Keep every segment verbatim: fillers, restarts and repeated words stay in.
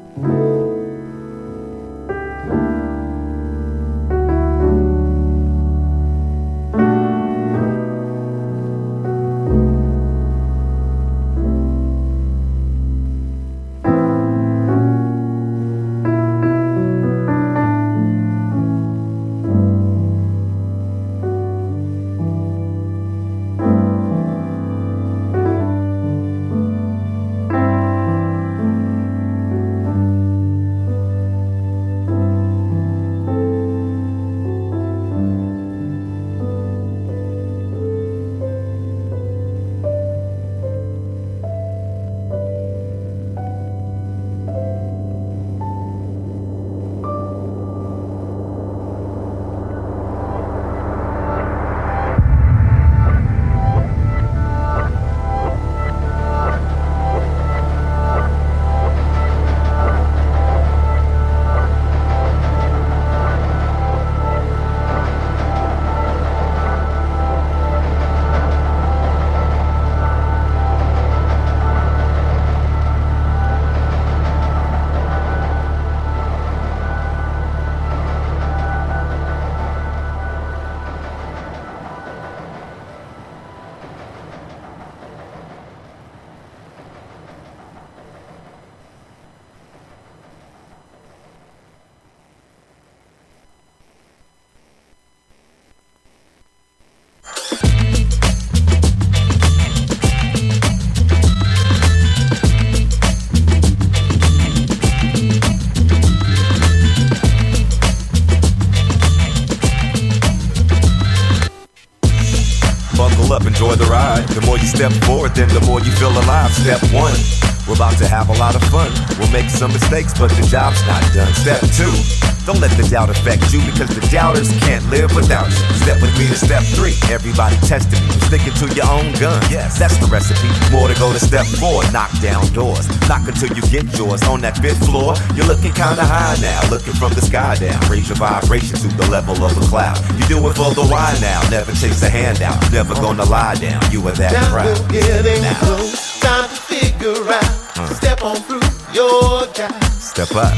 enjoy the ride. The more you step forward, then the more you feel alive. Step one, we're about to have a lot of fun. We'll make some mistakes, but the job's not done. Step two, don't let the doubt affect you, because the doubters can't live without you. Step with me to step three, everybody testing you. Sticking to your own gun, yes, that's the recipe. More to go to step four, knock down doors. Knock until you get yours. On that fifth floor, you're looking kinda high now. Looking from the sky down, raise your vibration to the level of a cloud. You do it for the why now, never chase a handout. Never gonna lie down, you are that now proud. We're getting now. close, time to figure out. Uh. Step on through your guide. Step up.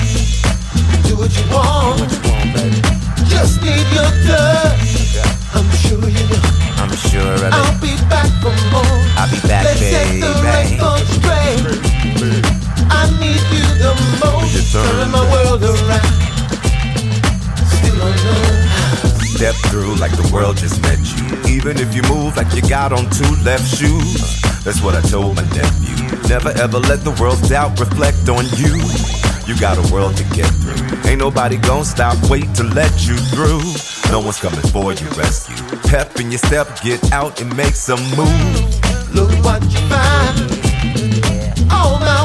Do what you want, do what you want, baby. Just need your touch. Yeah. I'm sure you know. I'm sure of it. I'll be back for more. I'll be back, Let's baby. Let's set the record straight. I need you the most. Turn my world around. Still don't know. Step through like the world just met you. Even if you move like you got on two left shoes. That's what I told my nephew. Never ever let the world's doubt reflect on you. You got a world to get through. Ain't nobody gon' stop, wait to let you through. No one's coming for you, rescue. Pep in your step, get out and make some moves. Look what you find. All my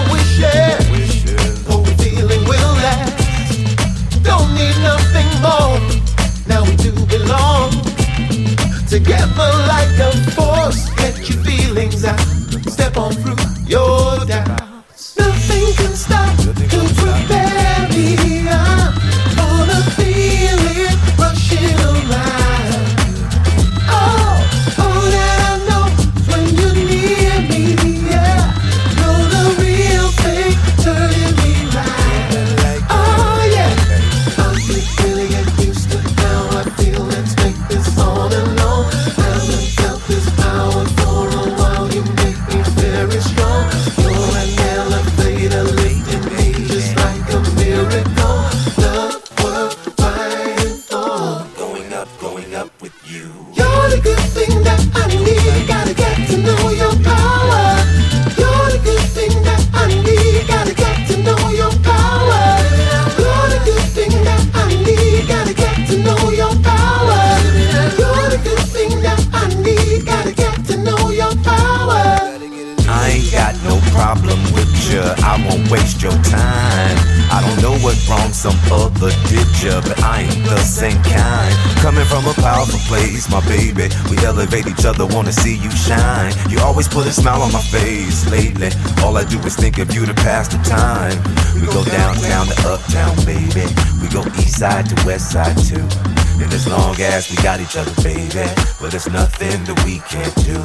wishes. Hope the feeling will last. Don't need nothing more. Now we do belong. Together like a force. Get your feelings out. Step on through your doubts. Nothing can stop to prepare me. I'm gonna feel it rushing around. Oh, all that I know is when you're near me, yeah. Know the real thing turning me right. Oh yeah, I'm really get used to how I feel. Let's make this on and on. Haven't felt this power for a while. You make me very strong. You're an elevator lifting me just like a miracle. Love worth fighting for. Going up, going up with you. You're the good thing that I need. Gotta get to know your power. You're the good thing that I need. Gotta get to know your power. You're the good thing that I need. Gotta get to know your power. You're the good thing that I need. Gotta get to know your power. I ain't got no problem with ya, I won't waste your time. I don't know what wrong some other did ya, but I ain't the same kind. Coming from a powerful place, my baby, we elevate each other, wanna see you shine. You always put a smile on my face lately. All I do is think of you to pass the time. We go downtown to uptown, baby. We go east side to west side too. And as long as we got each other, baby, well, there's nothing that we can't do.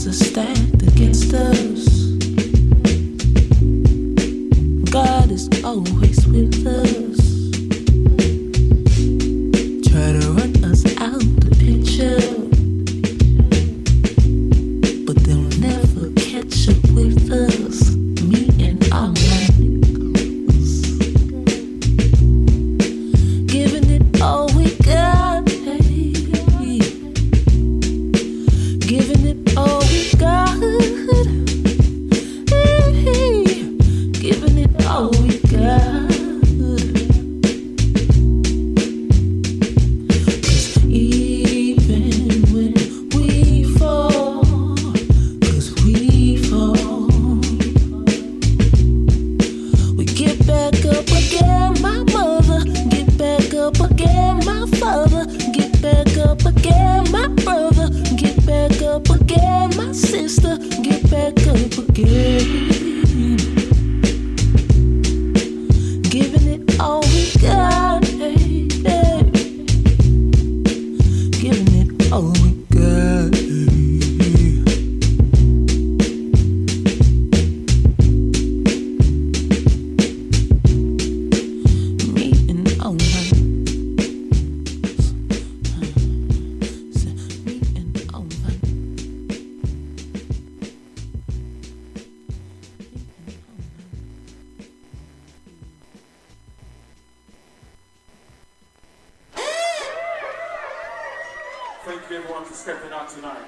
are stacked against us, God is always with us. Try to run us out the picture, but they'll never catch up with us. Me and all my niggas, giving it all we got, hey. Giving it all we got, hey. Giving it all we got. Thank you everyone for stepping out tonight.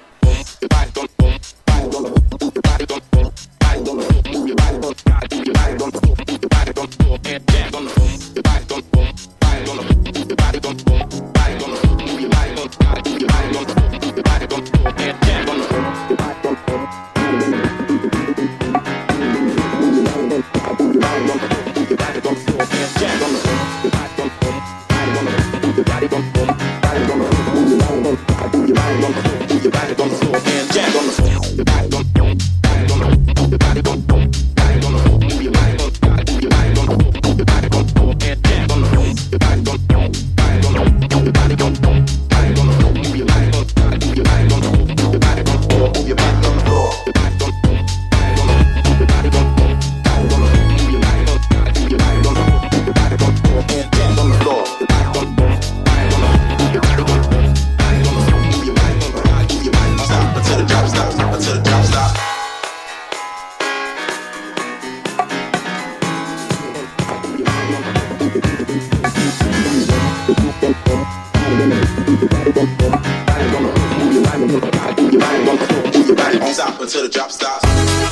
Until the drop stops.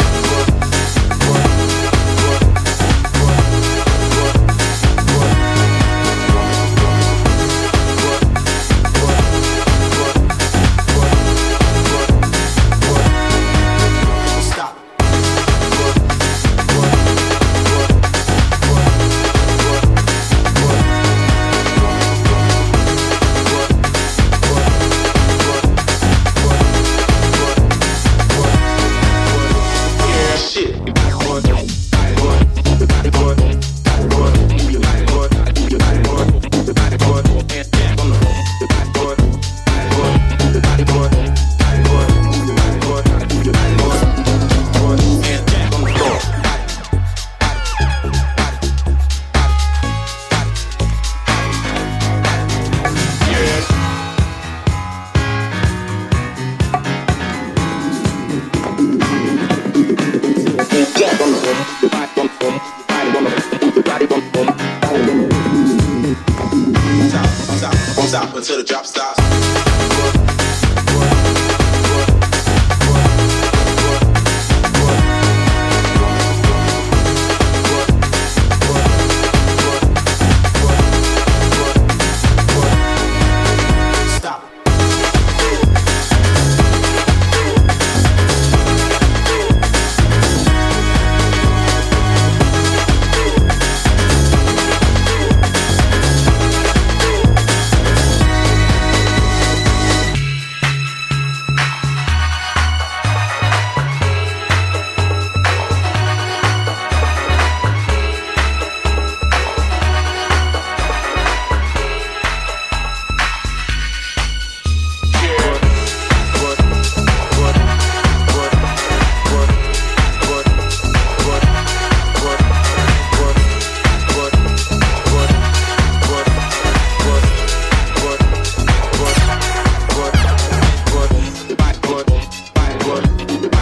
Stop until the drop stops.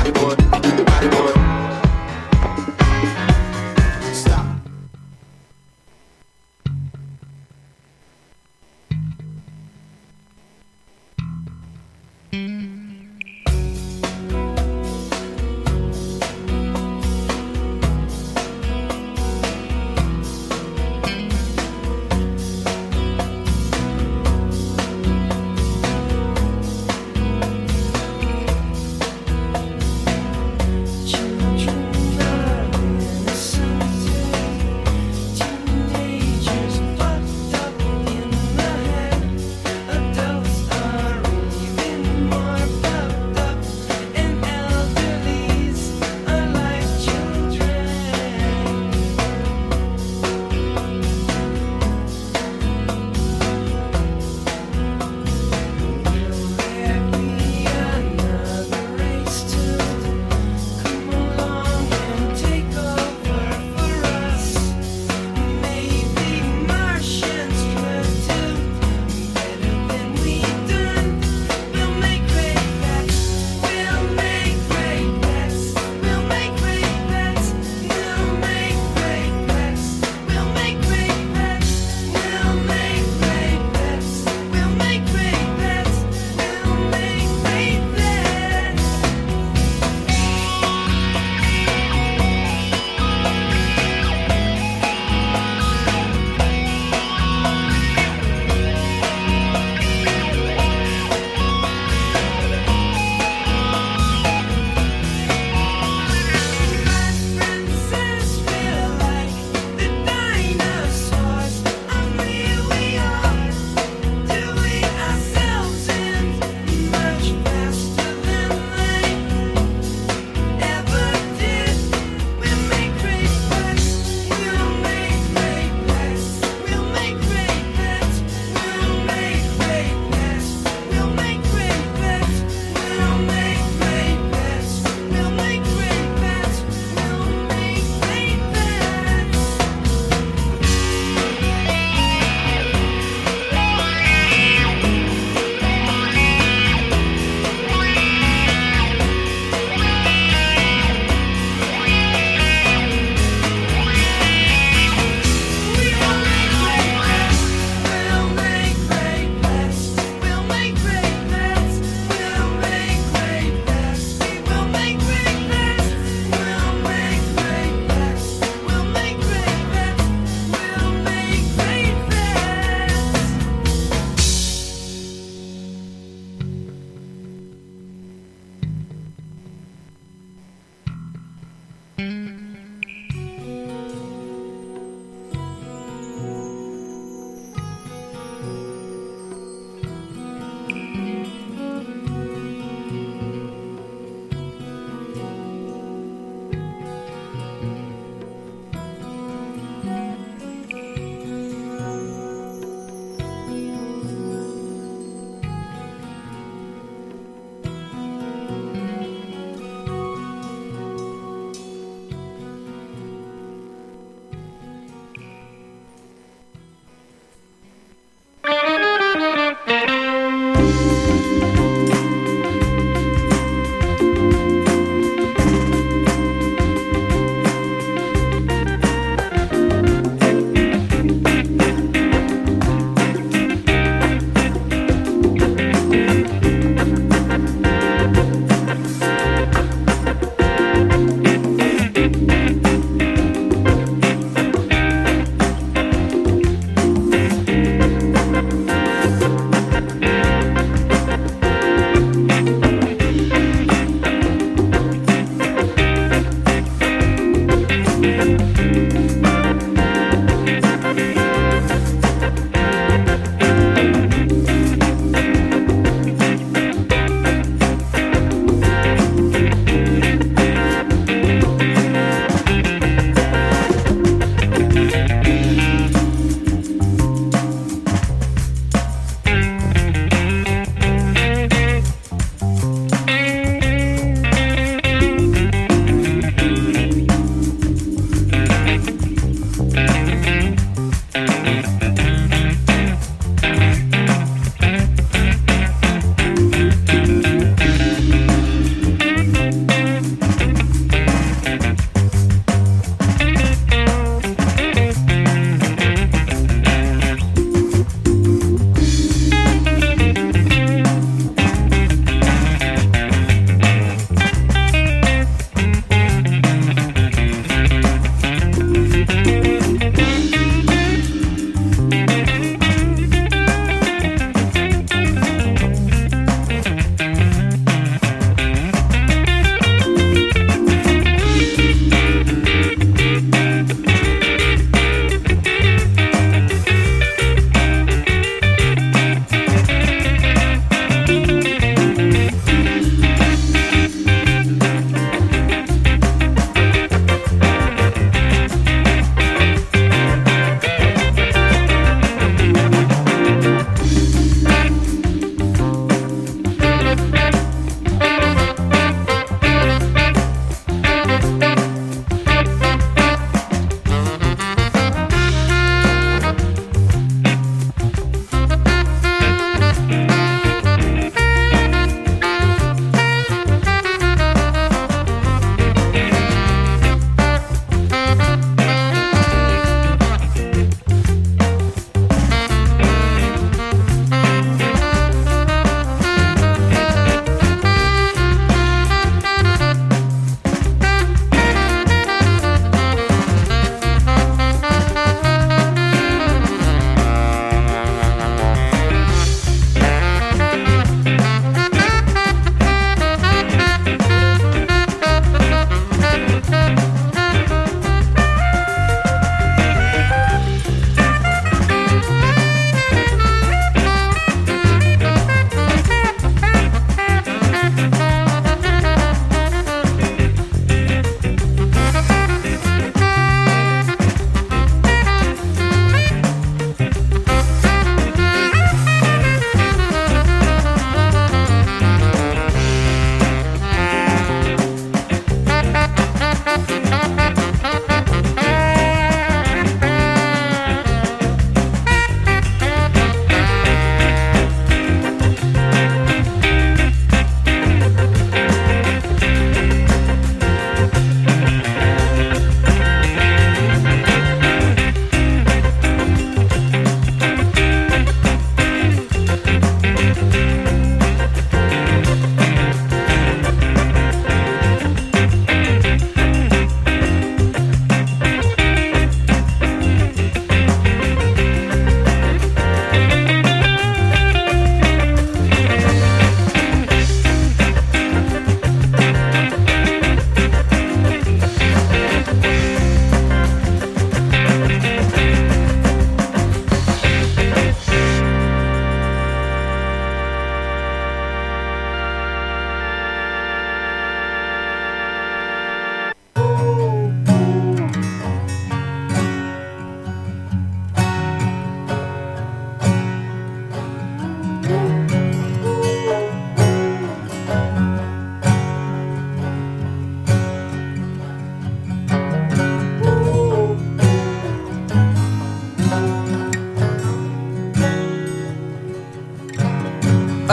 boy, body boy. Stop.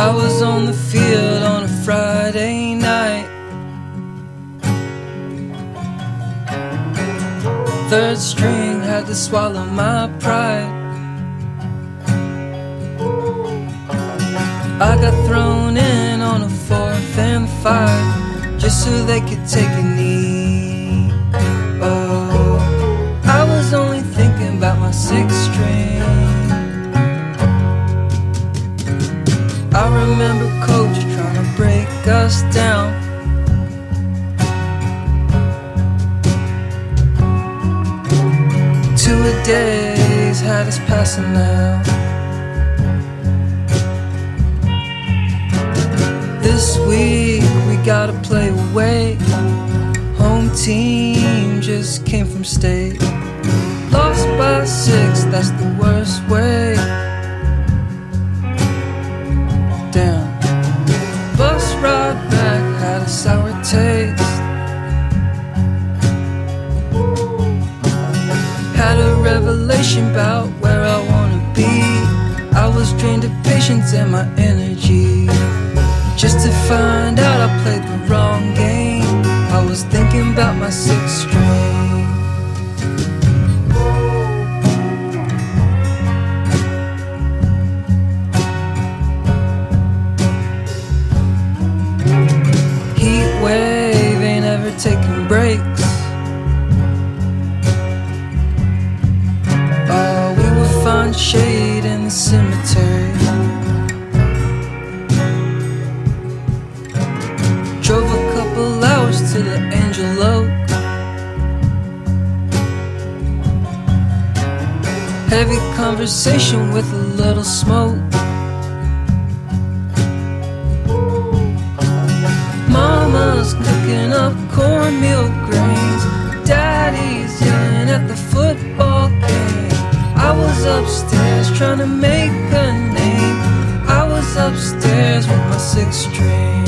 I was on the field on a Friday night. Third string had to swallow my pride. I got thrown in on a fourth and five, just so they could take a knee. Oh, I was only thinking about my sixth string. I remember coach trying to break us down. Two-a-days had us passing out. This week we gotta play away. Home team just came from state. Lost by six, that's the worst way. Damn. Bus ride back had a sour taste. Had a revelation about where I wanna be. I was drained of patience and my energy, just to find out I played the wrong game. I was thinking about my sixth string. Heat wave ain't ever taking breaks. Oh, we would find shade in the cemetery. Drove a couple hours to the Angel Oak. Heavy conversation with a little smoke. Mama's cooking up cornmeal grains. Daddy's yelling at the football game. I was upstairs trying to make a name. I was upstairs with my sixth string.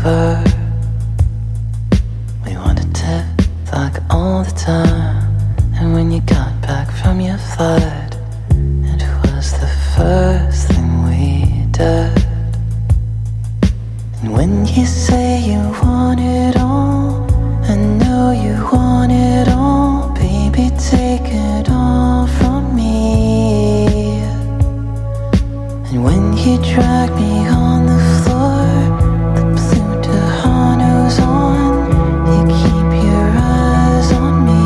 forever. We wanted to like all the time. And when you got back from your flight, it was the first thing we did. And when you say you want it all, I know you want it all. Baby, take it all from me. And when you drag me on the floor, the blue Tejano's on, you keep your eyes on me.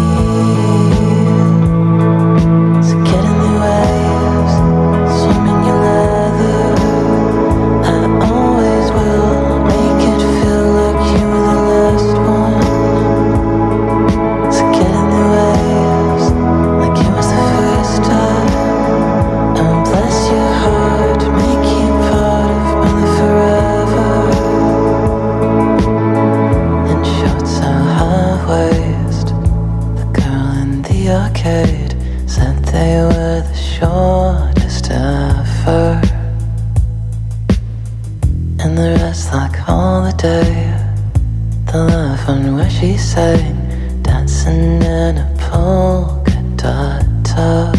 So get in the waves, swim in your leather. I always will make it feel like you were the last one. So get in the waves, like it was the first time. And bless your heart, make you part of my forever. In shorts so high waist, the girl in the arcade said they were the shortest ever. And the rest like holiday, the love one where she sang, dancing in a polka dot top.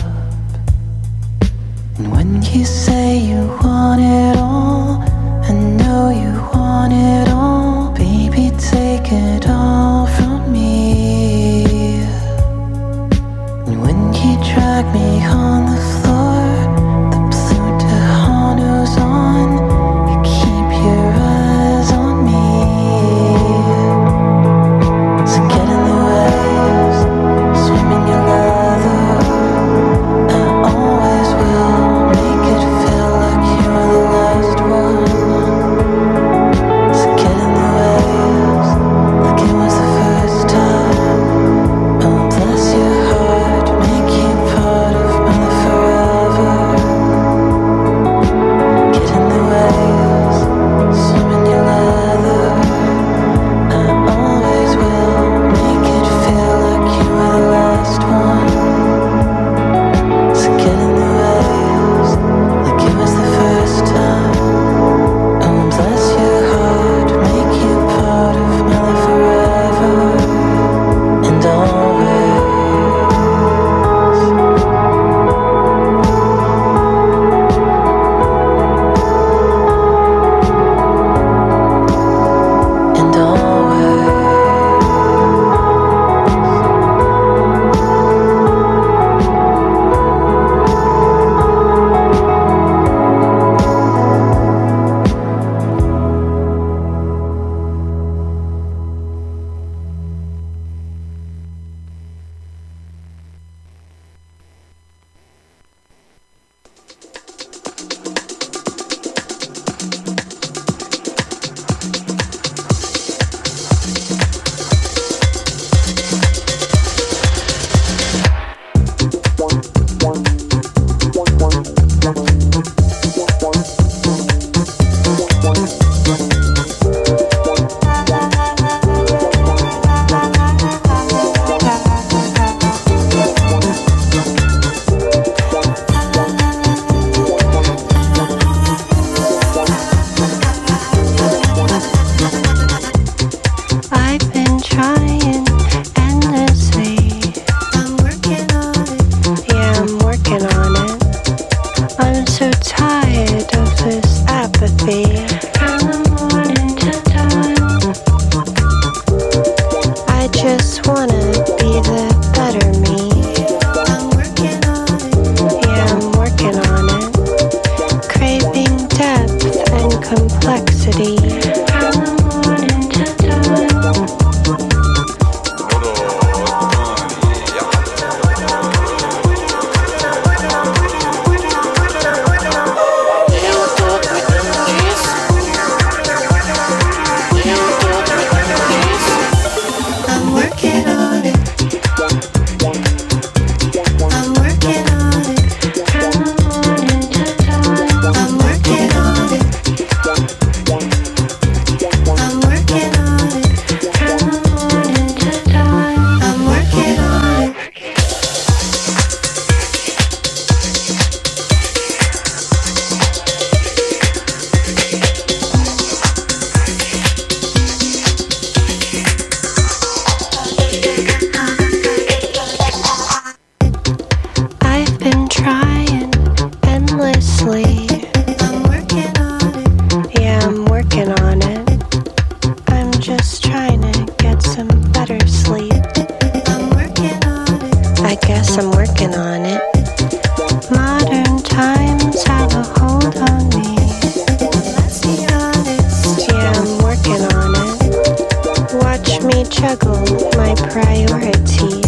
And when you say you want it all, I know you want it all. Baby, take it all from me. And when you drag me on the floor, the blue Tejano's on, you keep your eyes on me. So get in the waves, swim in your leather. struggle my priority.